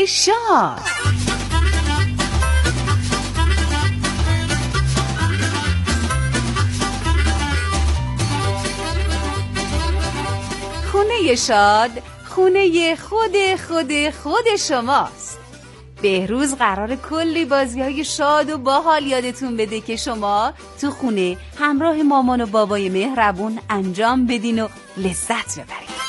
شاد. خونه شاد خونه خود شماست. بهروز قرار کلی بازی‌های شاد و باحال یادتون بده که شما تو خونه همراه مامان و بابای مهربون انجام بدین و لذت ببرید.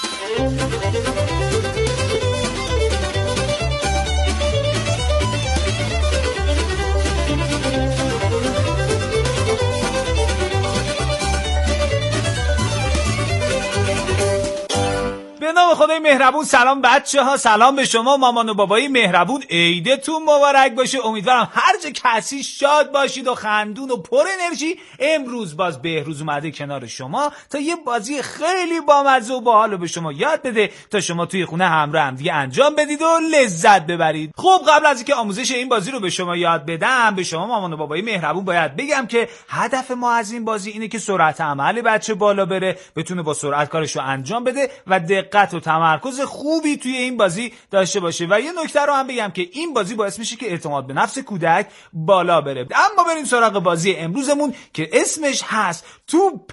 به نام خدای مهربون. سلام بچه ها، سلام به شما مامان و بابای مهربون. عیدتون مبارک باشه. امیدوارم هر جا کسی شاد باشید و خندون و پر انرژی. امروز باز بهروز اومده کنار شما تا یه بازی خیلی بامزه و باحال به شما یاد بده تا شما توی خونه همراه هم دیگه انجام بدید و لذت ببرید. خب قبل از اینکه آموزش این بازی رو به شما یاد بدم، به شما مامان و بابای مهربون باید بگم که هدف ما از این بازی اینه که سرعت عمل بچه بالا بره، بتونه با سرعت کارش رو انجام بده و دقت و تمرکز خوبی توی این بازی داشته باشه. و یه نکته رو هم بگم که این بازی باعث میشه که اعتماد به نفس کودک بالا بره. اما بریم سراغ بازی امروزمون که اسمش هست توپ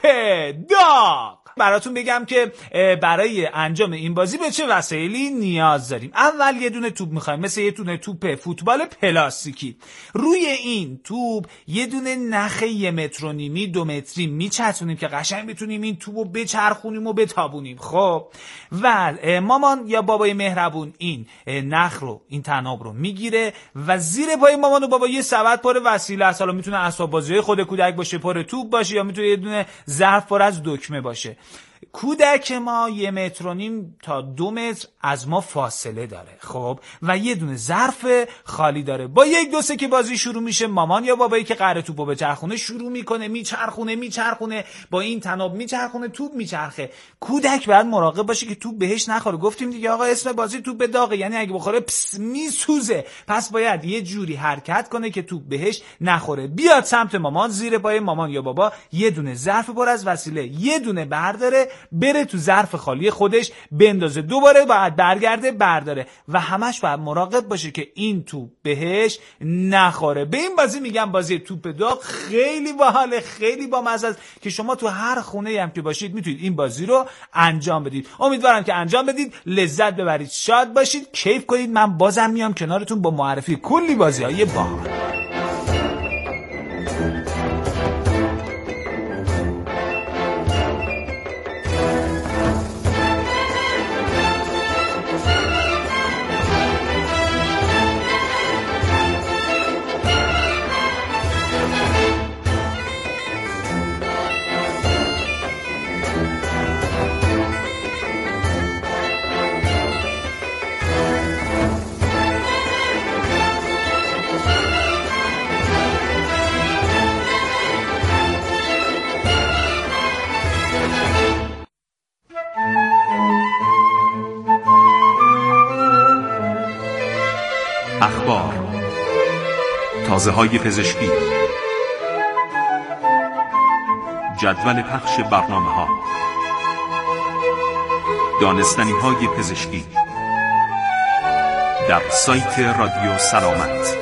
داغ. براتون بگم که برای انجام این بازی به چه وسایلی نیاز داریم. اول یه دونه توپ میخوایم، مثل یه دونه توپ فوتبال پلاستیکی. روی این توپ یه دونه نخه 1.5 متر 2 متری میچسبونیم که قشنگ بتونیم این توپو بچرخونیم و بتابونیم. خب و مامان یا بابای مهربون این نخ رو، این طناب رو میگیره و زیر پای مامان و بابا یه سبد پر وسیله است. حالا میتونه اسباب بازی خود کودک باشه، پر توپ باشه، یا میتونه یه دونه ظرف پر از دکمه باشه. کودک ما 1.5 متر تا 2 متر از ما فاصله داره. خب و یه دونه ظرف خالی داره. با 1-2 که بازی شروع میشه، مامان یا بابایی که قراره توپو بچرخونه شروع میکنه، میچرخونه با این طناب میچرخونه، توپ میچرخه. کودک باید مراقب باشه که توپ بهش نخوره. گفتیم دیگه آقا اسم بازی توپ داغه، یعنی اگه بخوره میسوزه. پس باید یه جوری حرکت کنه که توپ بهش نخوره. بیاد سمت مامان، زیر پای مامان یا بابا یه دونه ظرف پر از وسیله یه دونه برداره، بره تو ظرف خالی خودش بندازه، دوباره باید برگرده برداره و همش باید مراقب باشه که این توپ بهش نخوره. به این بازی میگم بازی توپ داغ. خیلی باحاله، خیلی بامزه است که شما تو هر خونه هم که باشید میتونید این بازی رو انجام بدید. امیدوارم که انجام بدید، لذت ببرید، شاد باشید، کیف کنید. من بازم میام کنارتون با معرفی کلی بازی‌های باحال. اخبار، تازه‌های پزشکی، جدول پخش برنامه‌ها، دانستنی‌های پزشکی در سایت رادیو سلامت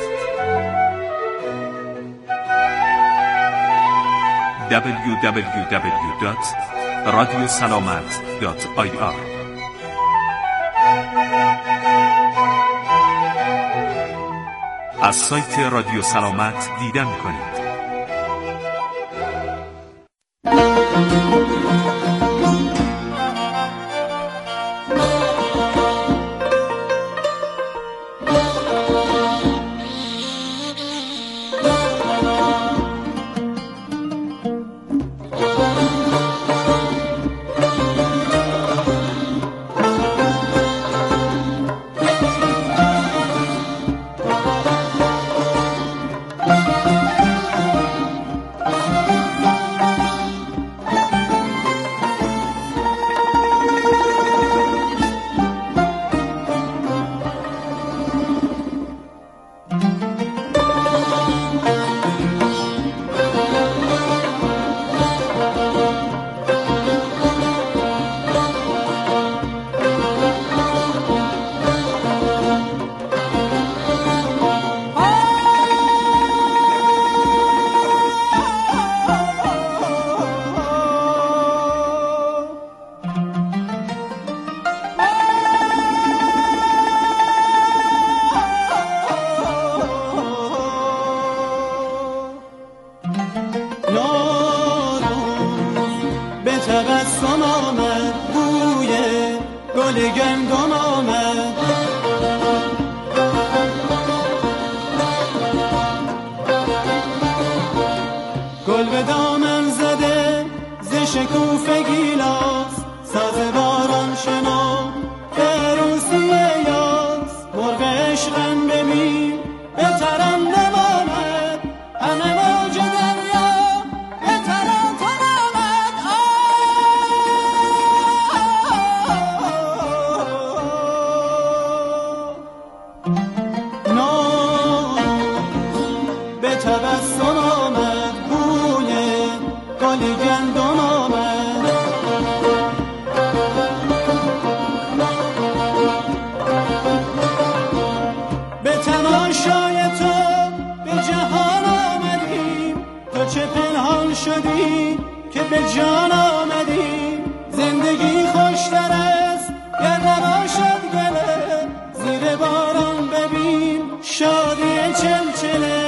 www.radiosalamat.ir. از سایت رادیو سلامت دیدن کنید. گل گندم آمد. گل به دامن زده ز شکوفه گیلاس، ساز باران شنو که عروسی یاس. مرغ عشقم ببین به ترنم آمد، همه موج دریا به تراتن آمد. به تبسم آمد بوی گل گندم آمد. به تماشای تو به جهان آمدیم، تو چه پنهان شدی که به جان آمدی. زندگی خوشتر است گر نباشد گله، زیر باران ببین شادی چلچله.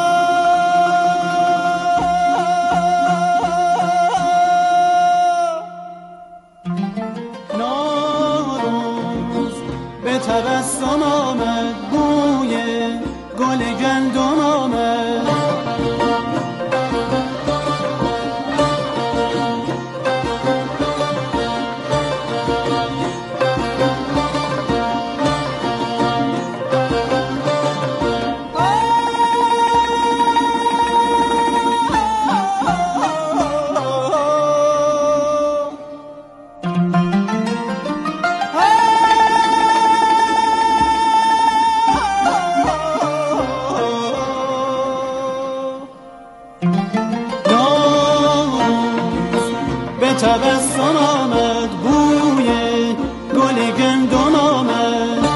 به تبسم آمد بوی گل گندم آمد. تبسم آمد بوی گل گندم آمد.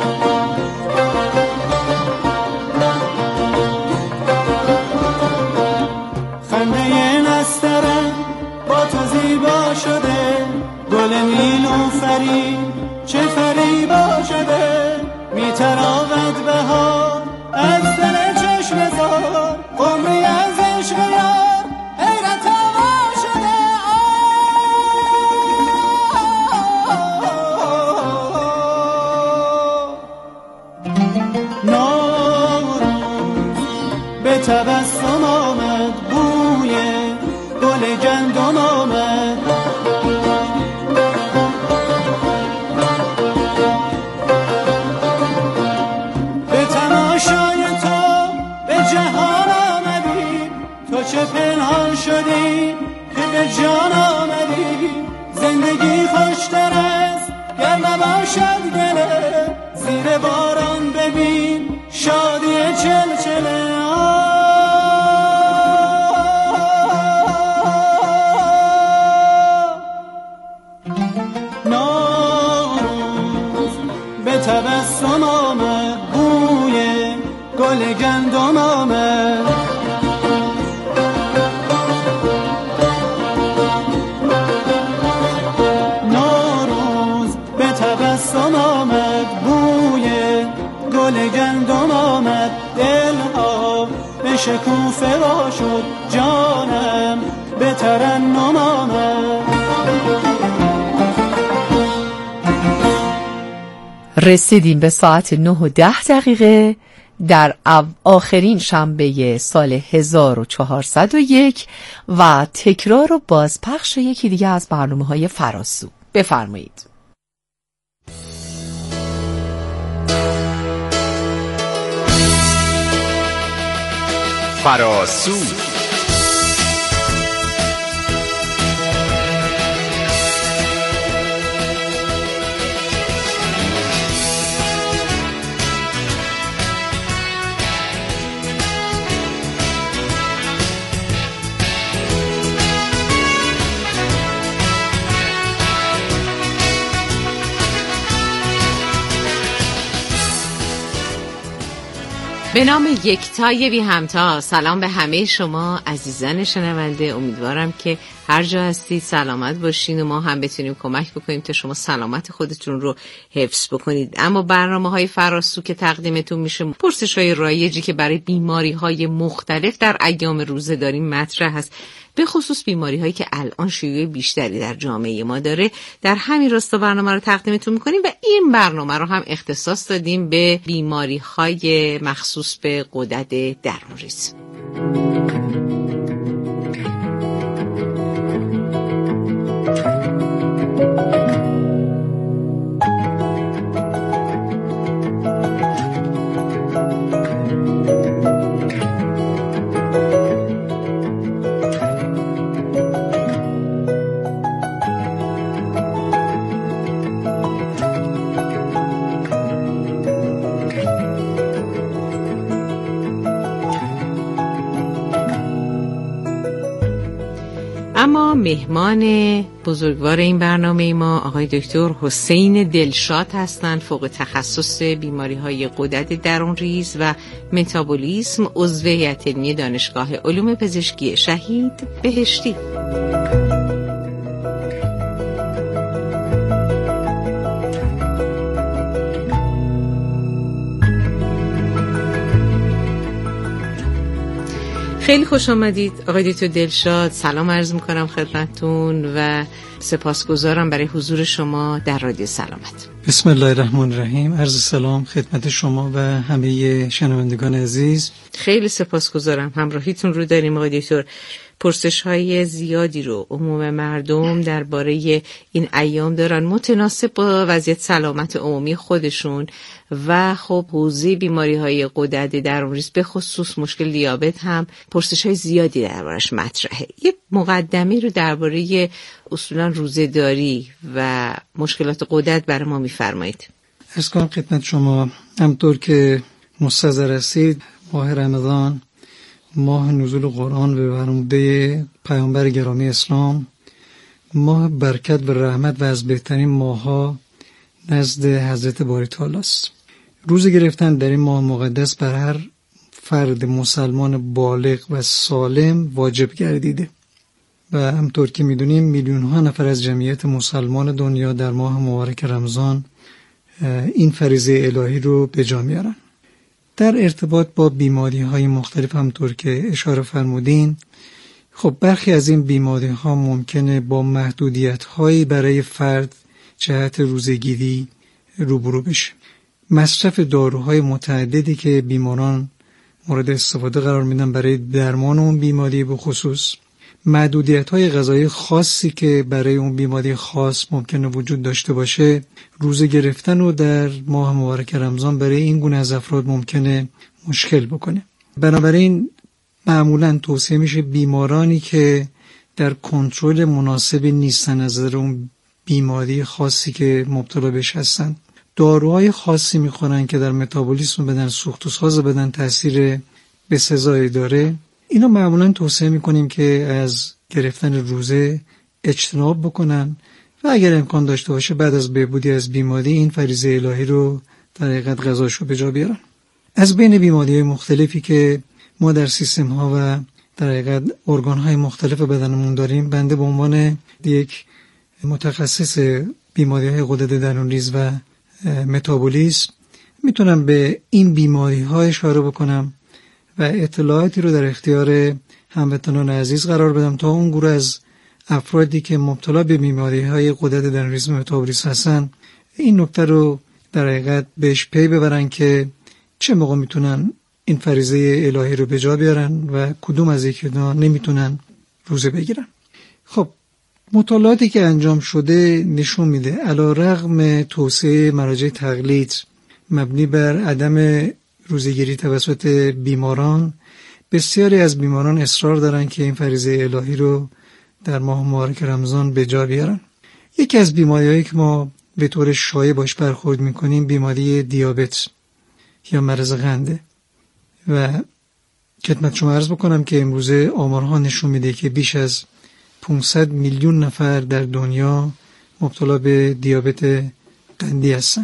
خنده نسترن با تو زیبا شده، گل نیلوفری چه فریبا شده. میتراود بهار از دل چشم زار، عمری از عشق یار حیرت آوا شده. به تبسم آمد بوی گل گندم آمد. به تماشای تو به جهان آمدی، تو چه پنهان شدی که به جان آمدی. زندگی خوشتر است گر نباشد گله، زیر باران ببین شادی چلچله. به تبسم آمد بوی گل گندم آمد. نوروز به تبسم آمد بوی گل گندم آمد. دلها به شکوفه وا شد، جانم به ترنم آمد. رسیدیم به ساعت 9:10 در آخرین شنبه سال 1401 و تکرار و بازپخش یکی دیگه از برنامه‌های فراسو. بفرمایید. فراسو به نام یکتای بی همتا، سلام به همه شما عزیزان شنونده. امیدوارم که هر جا هستید سلامت باشین و ما هم بتونیم کمک بکنیم تا شما سلامت خودتون رو حفظ بکنید. اما برنامه‌های فراسو که تقدیمتون میشه پرسش‌های رایجی که برای بیماری‌های مختلف در ایام روزه‌داری مطرح هست، به خصوص بیماری‌هایی که الان شیوع بیشتری در جامعه ما داره، در همین راستا برنامه رو تقدیمتون می‌کنیم و این برنامه رو هم اختصاص دادیم به بیماری‌های مخصوص به غدد درون‌ریز. اما مهمان بزرگوار این برنامه ما آقای دکتر حسین دلشاد هستند، فوق تخصص بیماری‌های غدد درون‌ریز و متابولیسم، عضو هیئت علمی دانشگاه علوم پزشکی شهید بهشتی. خیلی خوش آمدید آقای دکتر دلشاد. سلام عرض میکنم خدمتتون و سپاسگزارم برای حضور شما در رادیو سلامت. بسم الله الرحمن الرحیم. عرض سلام خدمت شما و همه شنوندگان عزیز. خیلی سپاسگزارم همراهیتون رو داریم آقای دکتر. پرسش‌های زیادی رو عموم مردم درباره این ایام دارن متناسب با وضعیت سلامت عمومی خودشون و خب حوزه بیماری‌های غدد درون‌ریز به خصوص مشکل دیابت هم پرسش‌های زیادی دربارش مطرحه. یه مقدمه رو درباره اصولاً روزه‌داری و مشکلات غدد برای ما می‌فرمایید؟ عرض کنم خدمت شما، همطور که مستحضر هستید ماه رمضان، ماه نزول قرآن به فرموده پیامبر گرامی اسلام، ماه برکت و رحمت و از بهترین ماه‌ها نزد حضرت باری تعالی است. روزه گرفتن در این ماه مقدس بر هر فرد مسلمان بالغ و سالم واجب گردیده و همطور که میدونیم میلیون‌ها نفر از جمعیت مسلمان دنیا در ماه مبارک رمضان این فریضه الهی رو به جا میارن. در ارتباط با بیماری‌های مختلف همطور که اشاره فرمودین، خب برخی از این بیماری‌ها ممکنه با محدودیت‌هایی برای فرد جهت روزه‌گیری روبرو بشه. مصرف داروهای متعددی که بیماران مورد استفاده قرار میدن برای درمان اون بیماری به خصوص، محدودیت‌های غذایی خاصی که برای اون بیماری خاص ممکنه وجود داشته باشه، روزه گرفتن و در ماه مبارک رمضان برای این گونه از افراد ممکنه مشکل بکنه. بنابراین معمولاً توصیه میشه بیمارانی که در کنترل مناسبی نیستن از نظر اون بیماری خاصی که مبتلا بهش هستن، داروهای خاصی میخورن که در متابولیسم بدن، سوخت و ساز بدن تاثیر بسزایی داره. اینا معمولاً توصیه میکنیم که از گرفتن روزه اجتناب بکنن و اگر امکان داشته باشه بعد از بهبودی از بیماری این فریضه الهی رو در حقیقت قضاشو به جا بیارن. از بین بیماری‌های مختلفی که ما در سیستم‌ها و در حقیقت ارگان‌های مختلف بدنمون داریم، بنده به عنوان یک متخصص بیماری‌های غدد درون‌ریز و متابولیسم میتونم به این بیماری‌ها اشاره بکنم و اطلاعاتی رو در اختیار هموطنان عزیز قرار بدم تا اون گروه از افرادی که مبتلا به بیماری‌های غدد درون‌ریز و متابولیسم هستن این نکته رو در حقیقت بهش پی ببرن که چه موقع میتونن این فریضه الهی رو به جا بیارن و کدوم از اینا نمیتونن روزه بگیرن. خب مطالعاتی که انجام شده نشون میده علیرغم توسعه مراجع تقلید مبنی بر عدم روزه‌گیری توسط بیماران، بسیاری از بیماران اصرار دارن که این فریضه الهی رو در ماه مبارک رمضان به جا بیارن. یکی از بیماری‌هایی که ما به طور شایع باش برخورد میکنیم بیماری دیابت یا مرض قنده و خدمت شما عرض بکنم که امروزه آمارها نشون میده که بیش از 500 میلیون نفر در دنیا مبتلا به دیابت قندی هستن.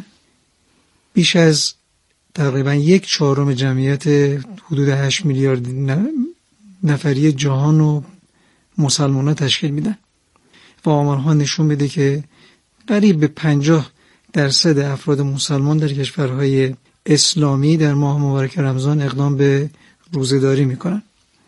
بیش از تقریبا 1/4 جمعیت حدود 8 میلیارد نفری جهان رو مسلمان‌ها تشکیل میدن و آمارها نشون میده که قریب به 50% افراد مسلمان در کشورهای اسلامی در ماه مبارک رمضان اقدام به روزه‌داری میکنن.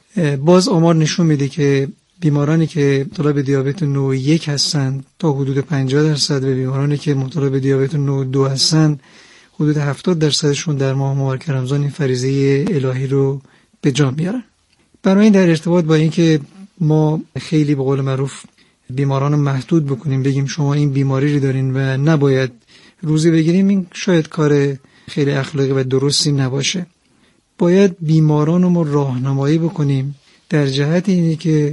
باز آمار نشون میده که بیمارانی که مبتلا به دیابت نوع 1 هستند تا حدود 50% و بیمارانی که مبتلا به دیابت نوع 2 هستند حدود 70%شون در ماه مبارک رمضان این فریضه الهی رو به جا میارن. برای این در ارتباط با اینکه ما خیلی به قول معروف بیماران رو محدود بکنیم، بگیم شما این بیماری رو دارین و نباید روزه بگیریم، این شاید کار خیلی اخلاقی و درستی نباشه. باید بیماران رو ما راهنمایی بکنیم در جهت اینه که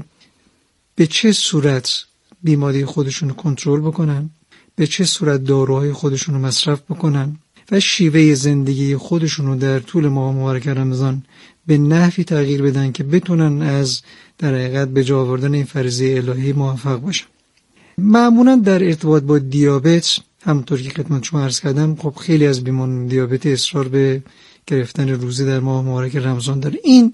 به چه صورت بیماری خودشون رو کنترل بکنن، به چه صورت داروهای خودشون رو مصرف بکنن و شیوه زندگی خودشون رو در طول ماه مبارک رمضان به نحوی تغییر بدن که بتونن از در حقیقت به جا آوردن این فریضه الهی موفق باشن. معمولا در ارتباط با دیابت همونطور که خدمت شما عرض کردم، خب خیلی از بیماران دیابت اصرار به گرفتن روزه در ماه مبارک رمضان داره. این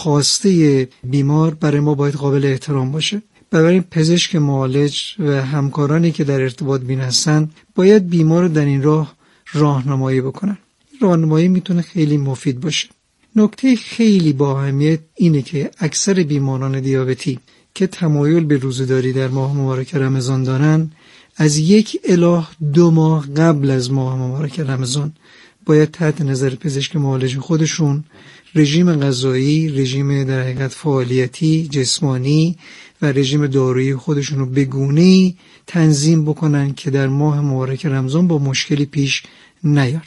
خواسته بیمار برای ما باید قابل احترام باشه. بنابراین پزشک معالج و همکارانی که در ارتباط بین هستن باید بیمار رو در این راه راهنمایی بکنن. راهنمایی میتونه خیلی مفید باشه. نکته خیلی با اهمیت اینه که اکثر بیماران دیابتی که تمایل به روزه‌داری در ماه مبارک رمضان دارن، از 1 الی 2 ماه قبل از ماه مبارک رمضان باید تحت نظر پزشک معالج خودشون رژیم غذایی، رژیم در حقیقت فعالیتی جسمانی و رژیم دارویی خودشون رو به گونه‌ای تنظیم بکنن که در ماه مبارک رمضان با مشکلی پیش نیاد.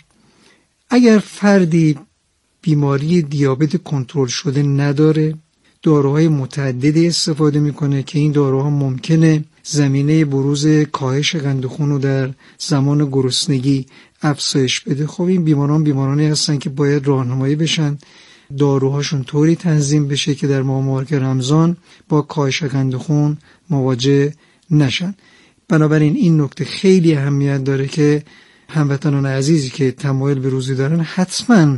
اگر فردی بیماری دیابت کنترل شده نداره، داروهای متعددی استفاده میکنه که این داروها ممکنه زمینه بروز کاهش قند خون رو در زمان گرسنگی افزایش بده، خب این بیمارانی هستن که باید راهنمایی بشن، داروهاشون طوری تنظیم بشه که در ماه مبارک رمضان با کاهش قند خون مواجه نشن. بنابراین این نکته خیلی اهمیت داره که هموطنان عزیزی که تمایل به روزه دارن حتما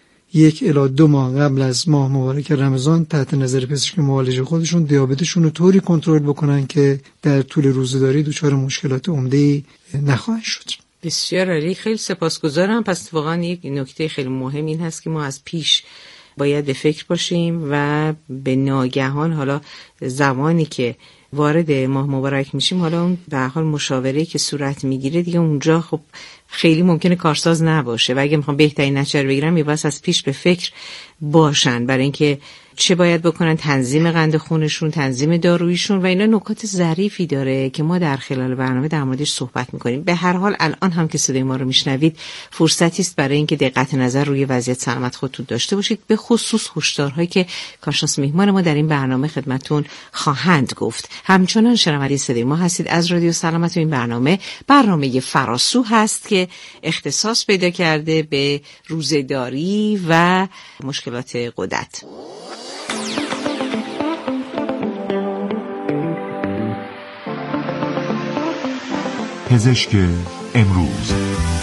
1 الی 2 ماه قبل از ماه مبارک رمضان تحت نظر پزشک معالج خودشون دیابتشون رو طوری کنترل بکنن که در طول روزه‌داری دچار مشکلات عمده‌ای نخواهند شد. بسیار عالی، خیلی سپاسگزارم. پس واقعا یک نکته خیلی مهم این هست که ما از پیش باید به فکر باشیم و به ناگهان حالا زمانی که وارد ماه مبارک میشیم، حالا اون به هر حال مشاوره‌ای که صورت میگیره دیگه اونجا خب خیلی ممکنه کارساز نباشه و اگه میخوام بهترین نتیجه بگیرم میباید از پیش به فکر باشن برای اینکه چه باید بکنن، تنظیم قند خونشون، تنظیم داروییشون و اینا نکات ظریفی داره که ما در خلال برنامه در موردش صحبت میکنیم. به هر حال الان هم که صدای ما رو میشنوید فرصتی است برای اینکه دقت نظر روی وضعیت سلامت خودتون داشته باشید، به خصوص هشدارهایی که کارشناس میهمان ما در این برنامه خدمتتون خواهند گفت. همچنان شنونده صدای ما هستید از رادیو سلامت و این برنامه فراسو هست که اختصاص پیدا کرده به روزه‌داری و مشکلات غدد. پزشک امروز.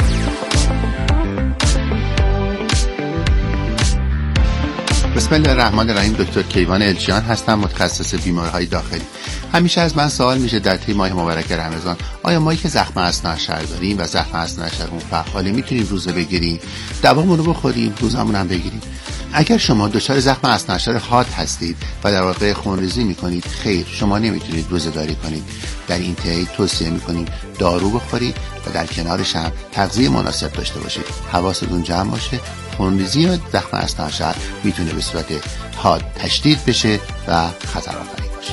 بسم الله الرحمن الرحیم. دکتر کیوان الچیان هستم، متخصص بیماری‌های داخلی. همیشه از من سوال میشه در طی ماه مبارک رمضان آیا مایی که زخم اثناعشر داریم و زخم اثناعشرمون فعاله میتونیم روزه بگیریم، دوامون رو بخوریم، روزمون هم بگیریم؟ اگر شما دچار زخم اثناعشر حاد هستید و در واقع خونریزی میکنید، خیر، شما نمیتونید روزه داری کنید. در این تهی توصیه میکنیم دارو بخورید و در کنارش هم تغذیه مناسب داشته باشید. حواستون جمع باشه، خونریزی و زخم اثناعشر میتونه به صورت حاد تشدید بشه و خطرآفرین باشه.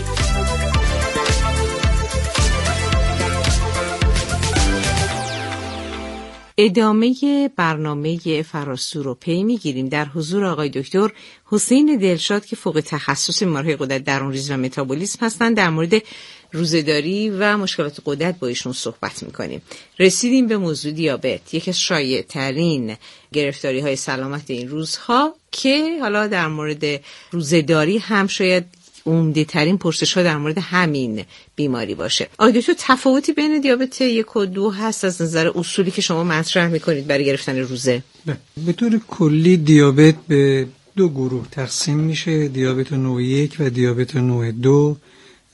ادامه برنامه فراسو رو پی میگیریم در حضور آقای دکتر حسین دلشاد که فوق تخصص بیماری‌های غدد درون‌ریز و متابولیسم هستند. در مورد روزه‌داری و مشکلات غدد با ایشون صحبت میکنیم. رسیدیم به موضوع دیابت، یکی از شایع‌ترین گرفتاری‌های سلامت این روزها که حالا در مورد روزه‌داری هم شاید عمده ترین پرسش‌ها در مورد همین بیماری باشه. آیا دکتر تفاوتی بین دیابت 1 و 2 هست از نظر اصولی که شما مطرح میکنید برای گرفتن روزه؟ به طور کلی دیابت به 2 گروه تقسیم میشه، دیابت نوع 1 و دیابت نوع 2.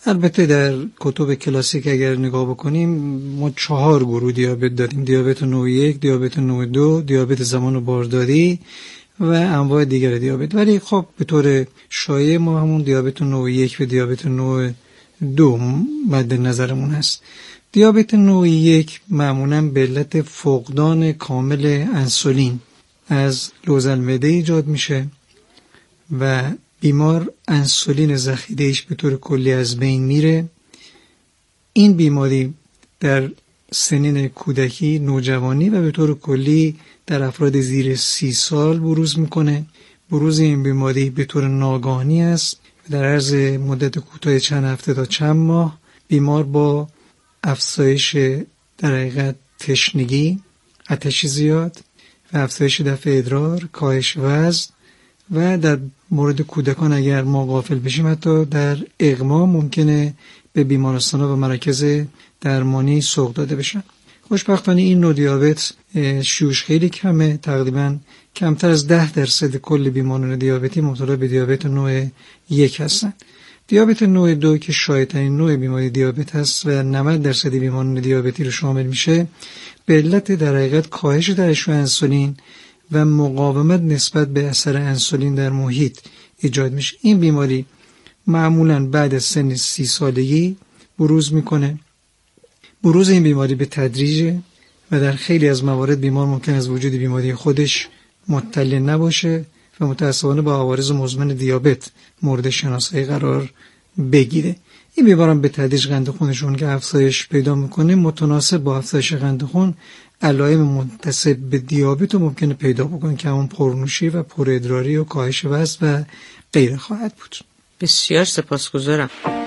البته در کتب کلاسیک اگر نگاه بکنیم ما 4 گروه دیابت داریم: دیابت نوع 1، دیابت نوع 2، دیابت زمان بارداری و انواع دیگر دیابت. ولی خب به طور شایع ما همون دیابت نوع 1 و دیابت نوع 2 مد نظرمون هست. دیابت نوع 1 معمولاً به علت فقدان کامل انسولین از لوزالمعده ایجاد میشه و بیمار انسولین ذخیره‌اش به طور کلی از بین میره. این بیماری در سنین کودکی، نوجوانی و به طور کلی در افراد زیر 30 سال بروز میکنه. بروز این بیماری به طور ناگهانی است و در عرض مدت کوتاه چند هفته تا چند ماه بیمار با افزایش در حقیقت تشنگی، آتش زیاد و افزایش دفع ادرار، کاهش وزن و در مورد کودکان اگر ما غافل بشیم حتی در اغما ممکنه به بیمارستان و مراکز درمانی سوق داده بشن. خوشبختانه این نوع دیابت شیوعش خیلی کمه، تقریبا کمتر از 10% کل بیماران دیابتی مبتلا به دیابت نوع 1 هستن. دیابت نوع 2 که شایع‌ترین نوع بیماری دیابت هست و 90% بیماران دیابتی رو شامل میشه، به علت در حقیقت کاهش ترشح انسولین و مقاومت نسبت به اثر انسولین در محیط ایجاد میشه. این بیماری معمولاً بعد از سن 30 سالگی بروز میکنه. بروز این بیماری به تدریج و در خیلی از موارد بیمار ممکن از وجود بیماری خودش مطلع نباشه و متأسفانه با عوارض مزمن دیابت مورد شناسایی قرار بگیره. این بیماران به تدریج قند خونشون که افزایش پیدا میکنه، متناسب با افزایش قند خون علائم منتسب به دیابت رو ممکنه پیدا بکنه که همون پرنوشی و پرادراری و کاهش وزن و غیره خواهد بود. بسیار سپاسگزارم.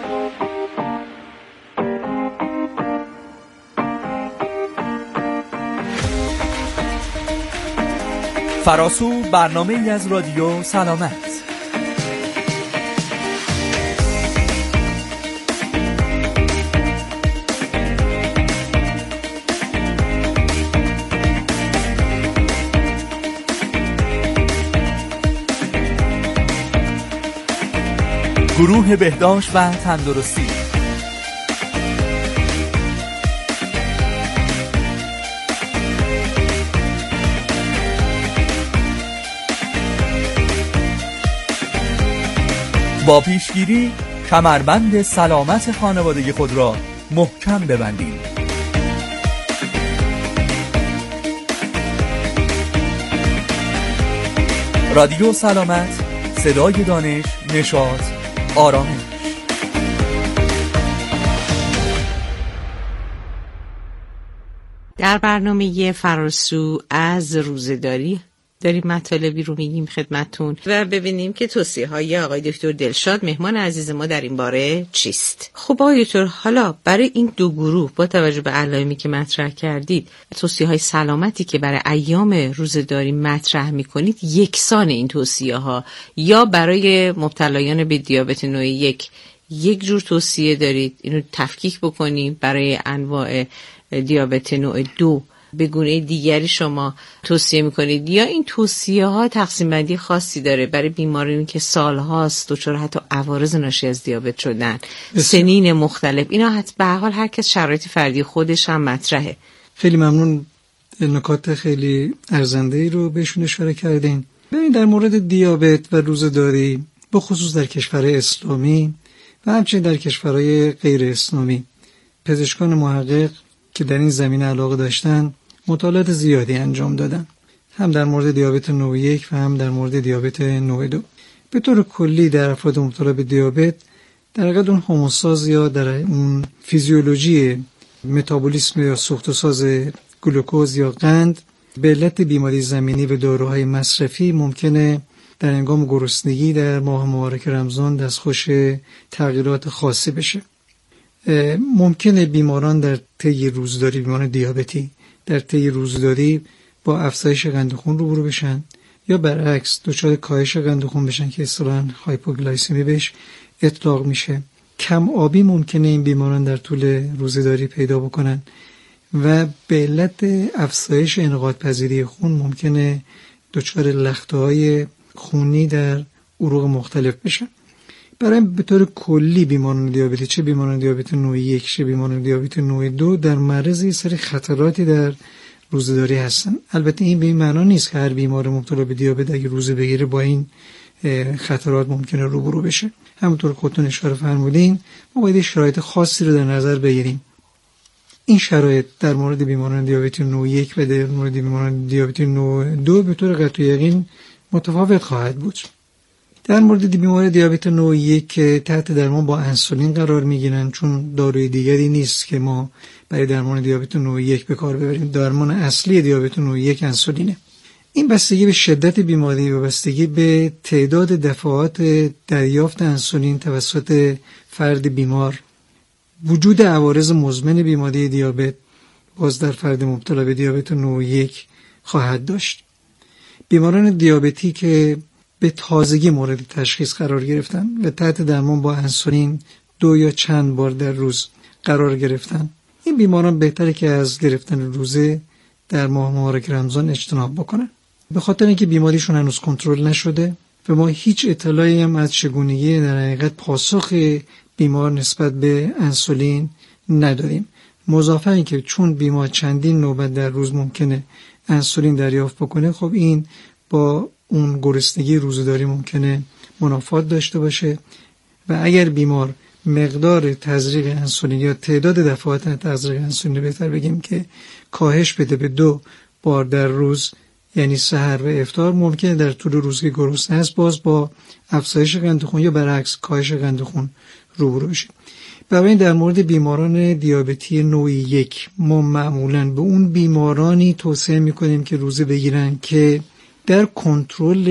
فراسو برنامه ای از رادیو سلامت. گروه بهداشت و تندرستی. با پیشگیری کمربند سلامت خانواده خود را محکم ببندید. رادیو سلامت، صدای دانش، نشاط، آرامش. در برنامه فراسو از روزه‌داری داریم مطالبی رو میگیم خدمتون و ببینیم که توصیه‌های آقای دکتر دلشاد مهمان عزیز ما در این باره چیست. خب آقای دکتر، حالا برای این دو گروه با توجه به علائمی که مطرح کردید، توصیه‌های سلامتی که برای ایام روزه‌داری مطرح می‌کنید یکسان این توصیه‌ها یا برای مبتلایان به دیابت نوع 1 یک جور توصیه دارید اینو تفکیک بکنید، برای انواع دیابت نوع 2 به گونه دیگری شما توصیه میکنید، یا این توصیه ها تقسیم بندی خاصی داره برای بیمارانی که سالهاست دچار حتی عوارض ناشی از دیابت شدن، سنین مختلف؟ اینا حتی به هر حال هر کس شرایط فردی خودش هم مطرحه. خیلی ممنون، نکات خیلی ارزنده‌ای رو بهشون اشاره کردین. ببین، در مورد دیابت و روزه‌داری به خصوص در کشورهای اسلامی و همچنین در کشورهای غیر اسلامی، پزشکان محقق که در این زمینه علاقه داشتن مطالعات زیادی انجام دادن، هم در مورد دیابت نوع 1 و هم در مورد دیابت نوع 2. به طور کلی در افراد مبتلا به دیابت در حقیقت اون هوموستاز یا در اون فیزیولوژی متابولیسم یا سوخت و ساز گلوکوز یا قند به علت بیماری زمینی و داروهای مصرفی ممکنه در هنگام گرسنگی در ماه مبارک رمضان دستخوش تغییرات خاصی بشه. ممکنه بیماران در طی روزداری، بیماران دیابتی در طی روزداری با افزایش قند خون روبرو بشن یا برعکس دچار کاهش قند خون بشن که اصطلاحاً هایپوگلایسمی بهش اطلاق میشه. کم آبی ممکنه این بیماران در طول روزداری پیدا بکنن و به علت افزایش انعقاد پذیری خون ممکنه دچار لخته‌های خونی در عروق مختلف بشن. برای به طور کلی بیماران دیابتی، چه بیماران دیابت نوع 1 چه بیماران دیابت نوع 2 در معرض یه سری خطراتی در روزه‌داری هستن. البته این به این معنا نیست که هر بیمار مبتلا به دیابت اگه روزه بگیره با این خطرات ممکنه روبرو بشه. همونطور که خودتون اشاره فرمودین ما باید شرایط خاصی رو در نظر بگیریم. این شرایط در مورد بیماران دیابت نوع 1 و در مورد بیماران دیابت نوع 2 به طور قطعی یقین متفاوت خواهد بود. در مورد بیمار دیابت نوع 1 که تحت درمان با انسولین قرار میگیرن، چون داروی دیگری نیست که ما برای درمان دیابت نوع 1 به کار ببریم، درمان اصلی دیابت نوع 1 انسولینه. این بستگی به شدت بیماری و بستگی به تعداد دفعات دریافت انسولین توسط فرد بیمار، وجود عوارض مزمن بیماری دیابت باز در فرد مبتلا به دیابت نوع 1 خواهد داشت. بیماران دیابتی که به تازگی مورد تشخیص قرار گرفتن و تحت درمان با انسولین 2 یا چند بار در روز قرار گرفتن، این بیماران بهتره که از گرفتن روزه در ماه مبارک رمضان اجتناب بکنن، به خاطر اینکه بیماریشون هنوز کنترل نشده و ما هیچ اطلاعی هم از چگونگی در حقیقت پاسخ بیمار نسبت به انسولین نداریم. مضافاً اینکه چون بیمار چندین نوبت در روز ممکنه انسولین دریافت بکنه، خب این با اون گرسنگی روزه‌داری ممکنه منافات داشته باشه و اگر بیمار مقدار تزریق انسولین یا تعداد دفعات تزریق انسولین بهتر بگیم که کاهش بده به 2 بار در روز، یعنی سحر و افطار، ممکنه در طول روز که گرسنه است باز با افزایش قند خون یا برعکس کاهش قند خون روبرو بشه. برای در مورد بیماران دیابتی نوع 1 ما معمولاً به اون بیمارانی توصیه می‌کنیم که روزه بگیرن که در کنترل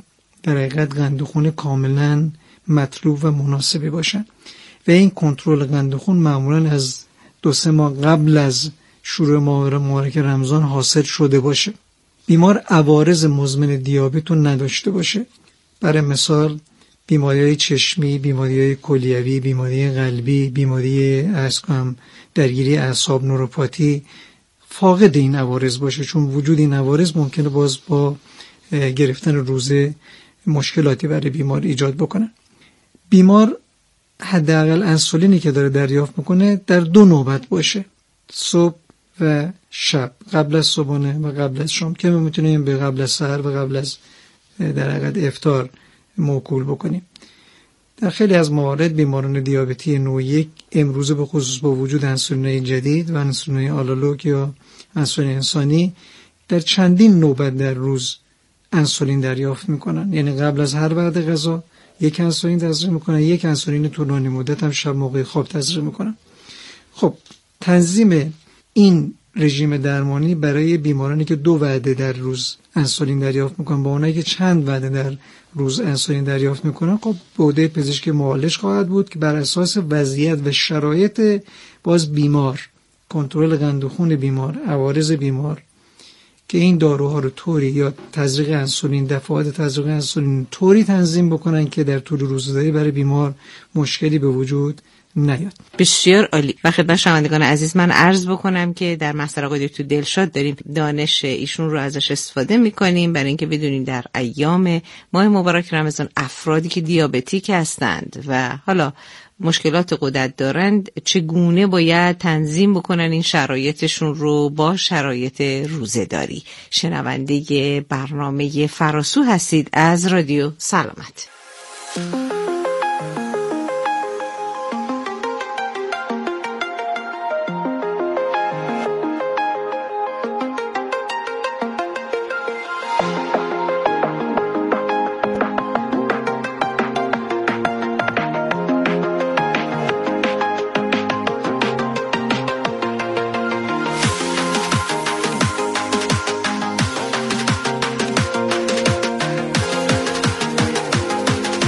در حقیقت قند خون کاملاً مطلوب و مناسبی باشن و این کنترل قند خون معمولاً از 2-3 ماه قبل از شروع ماه مبارک رمضان حاصل شده باشه. بیمار عوارض مزمن دیابت رو نداشته باشه، برای مثال بیماری‌های چشمی، بیماری‌های کلیوی، بیماری قلبی، بیماری درگیری اعصاب، نوروپاتی، فاقد این عوارض باشه، چون وجود این عوارض ممکنه باز با گرفتن روزه مشکلاتی برای بیمار ایجاد بکنه. بیمار حداقل انسولینی که داره دریافت میکنه در 2 نوبت باشه، صبح و شب، قبل از صبحانه و قبل از شام، که ما میتونیم به قبل از سحر و قبل از در حقیقت افطار موکول بکنیم. در خیلی از موارد بیماران دیابتی نوع 1 امروزه به خصوص با وجود انسولین جدید و انسولین آنالوگ یا انسولین انسانی در چندین نوبت در روز انسولین دریافت میکنن، یعنی قبل از هر وعده غذا یک انسولین تزریق میکنن، یک انسولین طولانی مدت هم شب موقع خواب تزریق میکنن. خب تنظیم این رژیم درمانی برای بیمارانی که 2 وعده در روز انسولین دریافت میکنن با اونایی که چند وعده در روز انسولین دریافت میکنن، خب به عهده پزشک معالج خواهد بود که بر اساس وضعیت و شرایط باز بیمار، کنترل قند خون بیمار، عوارض بیمار، که این داروها رو طوری یا تزریق انسولین، دفعات تزریق انسولین طوری تنظیم بکنن که در طول روزه‌داری برای بیمار مشکلی به وجود نیاد. بسیار عالی. و خدمت شنوندگان عزیز من عرض بکنم که در مستر آقای دکتر دلشاد داریم دانش ایشون رو ازش استفاده میکنیم برای اینکه بدونیم در ایام ماه مبارک رمضان افرادی که دیابتیک هستند و حالا مشکلات غدد دارند چگونه باید تنظیم بکنن این شرایطشون رو با شرایط روزه‌داری. شنونده برنامه فراسو هستید از رادیو سلامت.